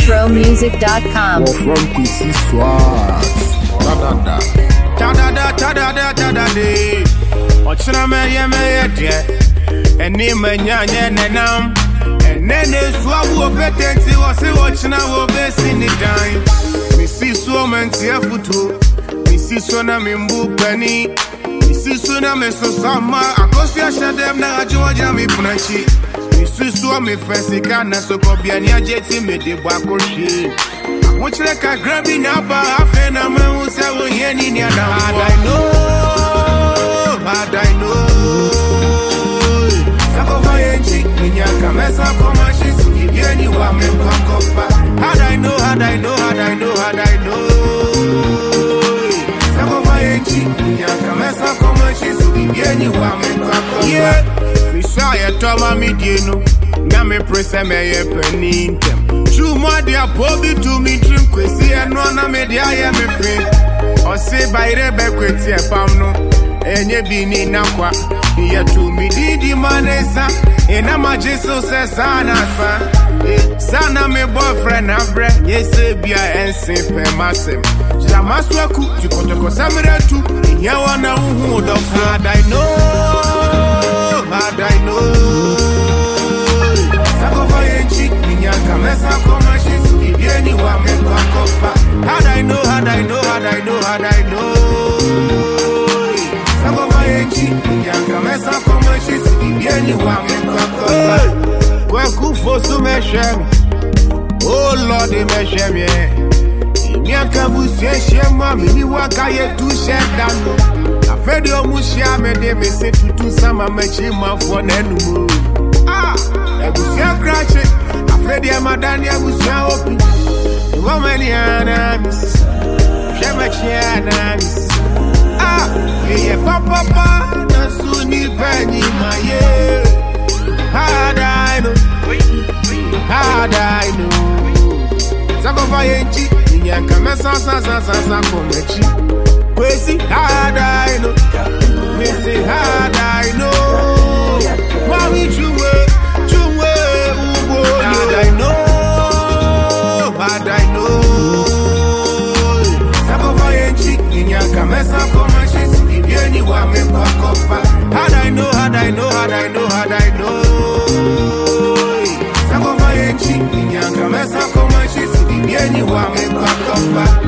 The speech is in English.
RetroMusic.com. From PC Swat. Ta-da-da. Ochina me dear. And name a nyanya nenam. And then a swab of petenti was a watching our best in the time. We see so many futu. We see so na mimbu penny. We see so na me so sama. Akosia shadem na Georgia mi punachi. We see so me fesika na so kobiania jeti me de bakoshi. Much like a grabbing up a fan, I'm a seven yenny near the hard I know. Sakofa chick, Minyaka, Mesa, Comanches, Yenny, Wame, Pakofa. Had I know. Sakofa chick, Minyaka, Mesa, Comanches, Yenny, Wame, Pakofa. Yeah, Messiah, Toma, Mediano, Name, Presame, Penny. Chuma dia pobi to me dream kwesi eno na me dia ye me free o se bayre be kweti e pam no enye bi ni na kwa ye to me didi manesa ena ma Jesus se sana sana me boyfriend abre ye se bia ense pe masem jamaswaku tikotoko samira tu ye wana hu do hard I know Sakofa chick Minyaka Mesa Comanches Yenny Wame Pakofa. Had I know. Sakofa chick Minyaka Mesa Comanches Yenny Wame Pakofa. Kwaku fosu meshem. Oh Lord meshem ye. Minyaka busie shema mini waka ye tu shedano. Afedio mushia me de me se tutu sama mechi mafo nenu. Ebusia krache, afredi amadani ebusia opi. Ngomeni anamis, shemechi anamis. Iye papa na suni penyi maye. Hard I know. Sakofa yenchi, Minyaka Mesa sa komechi. Kwesi hard I know, me say hard I know. Mami chuwe. Hard I know. Sakofa yenchi, Minyaka Mesa Comanches, Yenny Wame Pakofa. Hard I know. Sakofa yenchi, Minyaka Mesa Comanches, Yenny Wame Pakofa.